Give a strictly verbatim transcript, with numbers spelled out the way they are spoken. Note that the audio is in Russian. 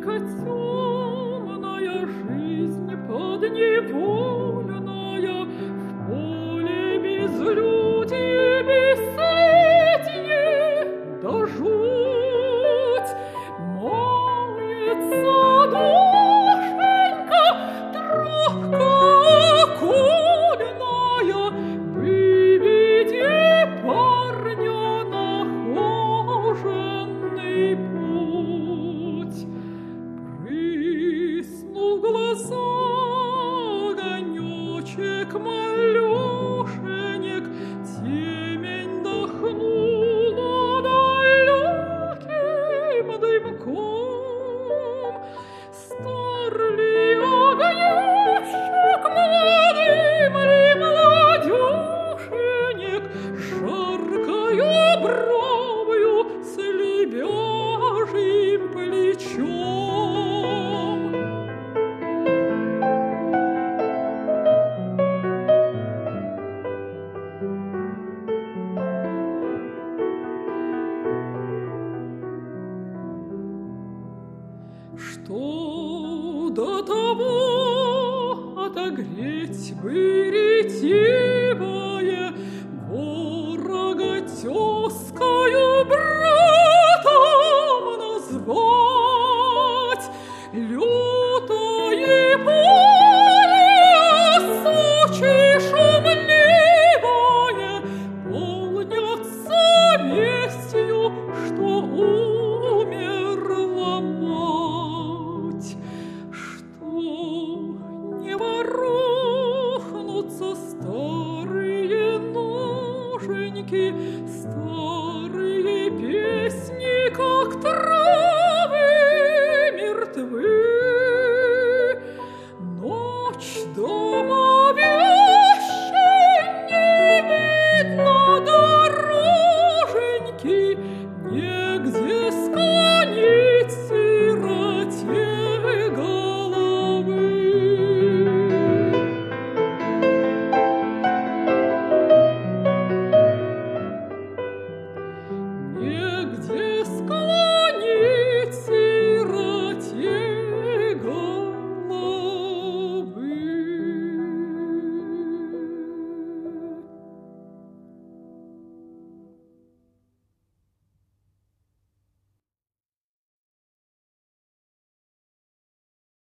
Только темная жизнь подневольная, в поле безлюдье, бесследие, да жуть. Мается душенька, тропка окольная, выведи парня нахоженный путь. Прыснул в глаза огонечек малюшенек, темень дохнула далеким дымком. Стар ли огонечек, молодым ли молодюшенек, жаркою бровью с лебяжьим плечом. Что до того отогреть бы ретивое ворога темного?